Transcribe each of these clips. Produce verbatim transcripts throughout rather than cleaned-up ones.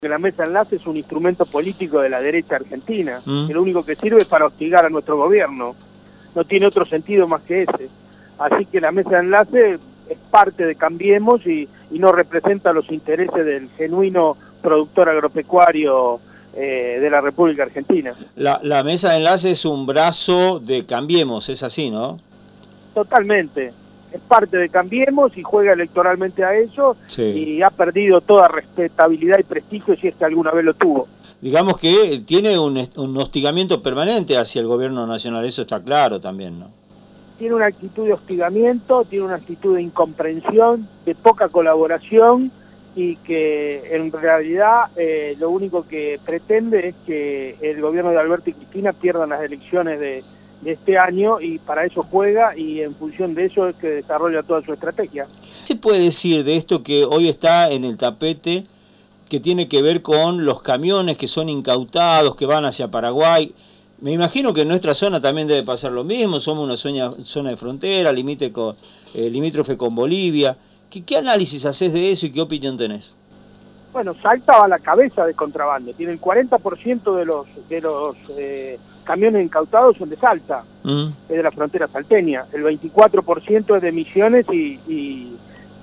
que la mesa de enlace es un instrumento político de la derecha argentina, Mm. que lo único que sirve es para hostigar a nuestro gobierno, no tiene otro sentido más que ese. Así que la mesa de enlace es parte de Cambiemos y, y no representa los intereses del genuino productor agropecuario eh, de la República Argentina. La, la mesa de enlace es un brazo de Cambiemos, es así, ¿no? Totalmente. Es parte de Cambiemos y juega electoralmente a eso, Sí. y ha perdido toda respetabilidad y prestigio si es que alguna vez lo tuvo. Digamos que tiene un, un hostigamiento permanente hacia el gobierno nacional, eso está claro también, ¿no? Tiene una actitud de hostigamiento, tiene una actitud de incomprensión, de poca colaboración, y que en realidad eh, lo único que pretende es que el gobierno de Alberto y Cristina pierdan las elecciones de, de este año, y para eso juega, y en función de eso es que desarrolla toda su estrategia. ¿Qué se puede decir de esto que hoy está en el tapete, que tiene que ver con los camiones que son incautados, que van hacia Paraguay? Me imagino que en nuestra zona también debe pasar lo mismo, somos una zona, zona de frontera, limite con, eh, limítrofe con Bolivia. ¿Qué, ¿Qué análisis haces de eso y qué opinión tenés? Bueno, Salta va a la cabeza de contrabando, tiene el cuarenta por ciento de los, de los eh, camiones incautados son de Salta, ¿Mm? es de la frontera salteña, el veinticuatro por ciento es de Misiones y, y,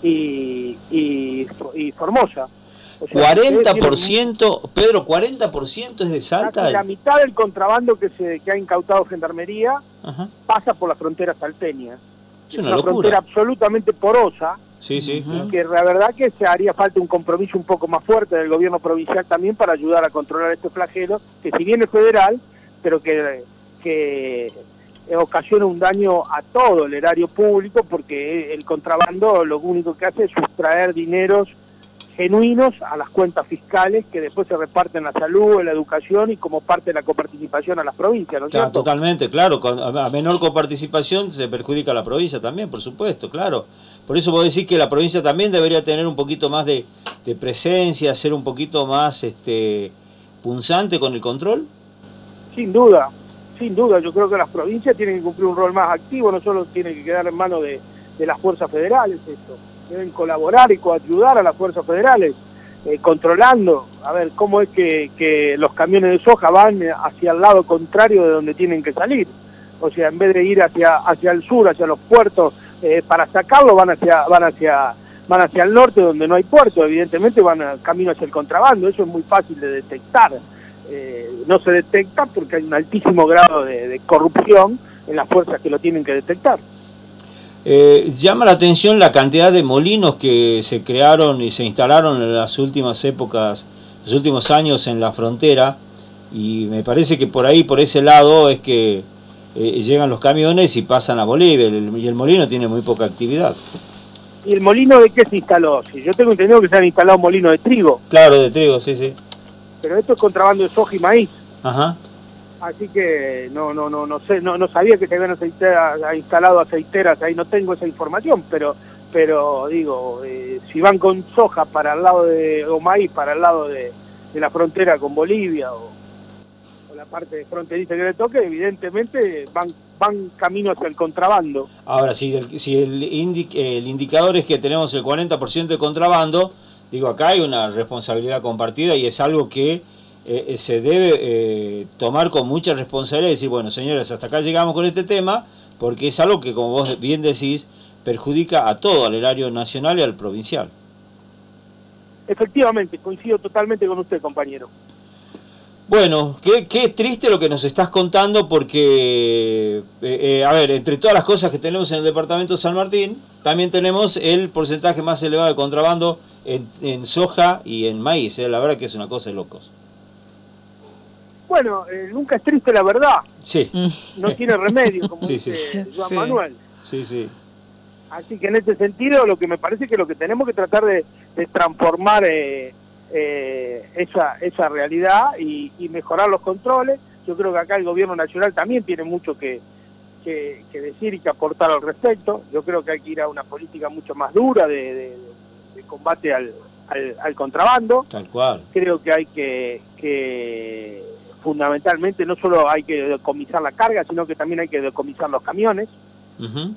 y, y, y Formosa. O sea, cuarenta por ustedes ciento, Pedro, cuarenta por ciento es de tienen Salta. casi la mitad del contrabando que se que ha incautado Gendarmería Ajá. pasa por la frontera salteña. Es una una locura. frontera absolutamente porosa, Sí, sí. y que la verdad que se haría falta un compromiso un poco más fuerte del gobierno provincial también para ayudar a controlar este flagelo, que si bien es federal, pero que, que ocasiona un daño a todo el erario público, porque el contrabando lo único que hace es sustraer dineros genuinos a las cuentas fiscales que después se reparten en la salud, en la educación y como parte de la coparticipación a las provincias, ¿no es Claro, cierto? totalmente, claro. Con, a menor coparticipación se perjudica a la provincia también, por supuesto, claro. Por eso vos decís que la provincia también debería tener un poquito más de, de presencia, ser un poquito más este, punzante con el control. Sin duda, sin duda. Yo creo que las provincias tienen que cumplir un rol más activo, no solo tiene que quedar en manos de, de las fuerzas federales esto. Deben colaborar y coayudar a las fuerzas federales, eh, controlando, a ver, cómo es que, que los camiones de soja van hacia el lado contrario de donde tienen que salir. O sea, en vez de ir hacia, hacia el sur, hacia los puertos, eh, para sacarlo, van hacia, van hacia, van hacia el norte donde no hay puerto, evidentemente van a, camino hacia el contrabando. Eso es muy fácil de detectar. Eh, no se detecta porque hay un altísimo grado de, de corrupción en las fuerzas que lo tienen que detectar. Eh, llama la atención la cantidad de molinos que se crearon y se instalaron en las últimas épocas, los últimos años en la frontera, y me parece que por ahí, por ese lado, es que eh, llegan los camiones y pasan a Bolivia, el, y el molino tiene muy poca actividad. ¿Y el molino de qué se instaló? Si yo tengo entendido que se han instalado molinos de trigo. Claro, de trigo, sí, sí. Pero esto es contrabando de soja y maíz. Ajá. Así que no no no no sé, no no sabía que se habían aceiteras, instalado aceiteras, ahí no tengo esa información, pero pero digo, eh, si van con soja para el lado de, o maíz para el lado de, de la frontera con Bolivia o, o la parte fronteriza que le toque, evidentemente van van camino hacia el contrabando. Ahora, si el, si el, indi, el indicador es que tenemos el cuarenta por ciento de contrabando, digo, acá hay una responsabilidad compartida y es algo que Eh, se debe eh, tomar con mucha responsabilidad y decir, bueno, señores, hasta acá llegamos con este tema, porque es algo que, como vos bien decís, perjudica a todo, al erario nacional y al provincial. Efectivamente, coincido totalmente con usted, compañero. Bueno, qué, qué triste lo que nos estás contando, porque, eh, eh, a ver, entre todas las cosas que tenemos en el departamento de San Martín, también tenemos el porcentaje más elevado de contrabando en, en soja y en maíz, eh, la verdad que es una cosa de locos. Bueno, eh, nunca es triste la verdad. Sí. No tiene remedio, como sí, dice sí. Juan Sí. Manuel. Sí, sí. Así que en este sentido, lo que me parece que lo que tenemos que tratar de, de transformar eh, eh, esa, esa realidad y, y mejorar los controles. Yo creo que acá el gobierno nacional también tiene mucho que, que, que decir y que aportar al respecto. Yo creo que hay que ir a una política mucho más dura de, de, de combate al, al, al contrabando. Tal cual. Creo que hay que... que fundamentalmente no solo hay que decomisar la carga, sino que también hay que decomisar los camiones. Uh-huh. ¿eh?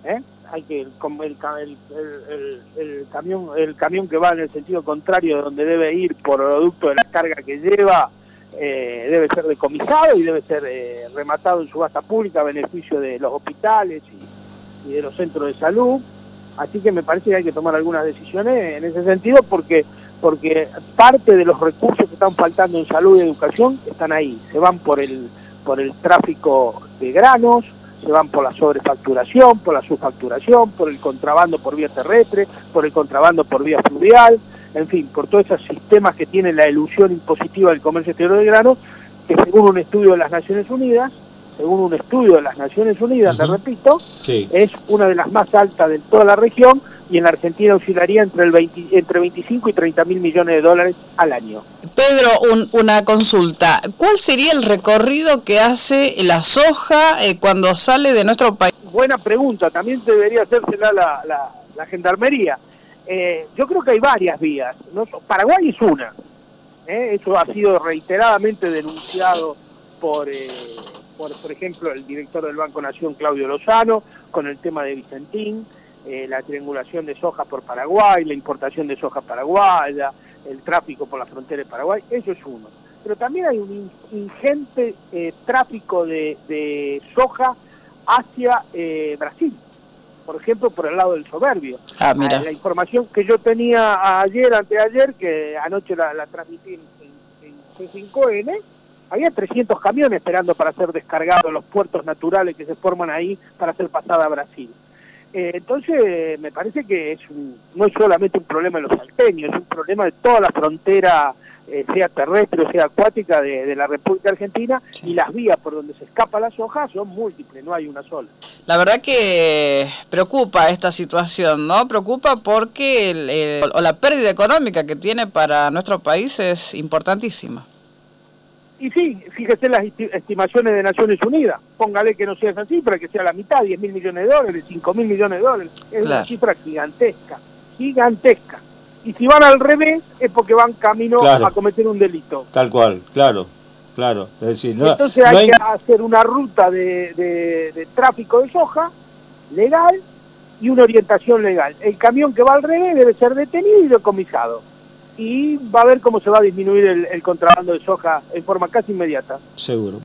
hay que el, el, el, el, el camión el camión que va en el sentido contrario de donde debe ir por producto de la carga que lleva, eh, debe ser decomisado y debe ser eh, rematado en subasta pública a beneficio de los hospitales y, y de los centros de salud. Así que me parece que hay que tomar algunas decisiones en ese sentido, porque porque parte de los recursos que están faltando en salud y educación están ahí, se van por el por el tráfico de granos, se van por la sobrefacturación, por la subfacturación, por el contrabando por vía terrestre, por el contrabando por vía fluvial, en fin, por todos esos sistemas que tienen la elusión impositiva del comercio exterior de granos, que según un estudio de las Naciones Unidas, según un estudio de las Naciones Unidas, uh-huh. te repito, sí. es una de las más altas de toda la región, y en la Argentina oscilaría entre el veinte, entre veinticinco y treinta mil millones de dólares al año. Pedro, un, una consulta. ¿Cuál sería el recorrido que hace la soja eh, cuando sale de nuestro país? Buena pregunta, también debería hacérsela la, la, la gendarmería. Eh, yo creo que hay varias vías, ¿no? Paraguay es una, ¿eh? Eso ha sido reiteradamente denunciado por, eh, por, por ejemplo, el director del Banco Nación, Claudio Lozano, con el tema de Vicentín, eh, la triangulación de soja por Paraguay, la importación de soja paraguaya, el tráfico por la frontera de Paraguay, eso es uno. Pero también hay un ingente eh, tráfico de, de soja hacia eh, Brasil, por ejemplo, por el lado del Soberbio. Ah, mira. La información que yo tenía ayer, anteayer, que anoche la, la transmití en, en, en C cinco N, había trescientos camiones esperando para ser descargados en los puertos naturales que se forman ahí para ser pasada a Brasil. Eh, entonces, me parece que es un, no es solamente un problema de los salteños, es un problema de toda la frontera, eh, sea terrestre o sea acuática, de, de la República Argentina, sí. Y las vías por donde se escapa la soja son múltiples, no hay una sola. La verdad que preocupa esta situación, ¿no? Preocupa porque el, el, o la pérdida económica que tiene para nuestro país es importantísima. Y sí, fíjese las estimaciones de Naciones Unidas, póngale que no sea esa cifra, que sea la mitad, diez mil millones de dólares, cinco mil millones de dólares, es claro. Una cifra gigantesca, gigantesca. Y si van al revés, es porque van camino claro. a cometer un delito. Tal cual, claro, claro. Es decir, no, Entonces hay, no hay que hacer una ruta de, de, de tráfico de soja legal y una orientación legal. El camión que va al revés debe ser detenido y decomisado. Y va a ver cómo se va a disminuir el, el contrabando de soja en forma casi inmediata. Seguro.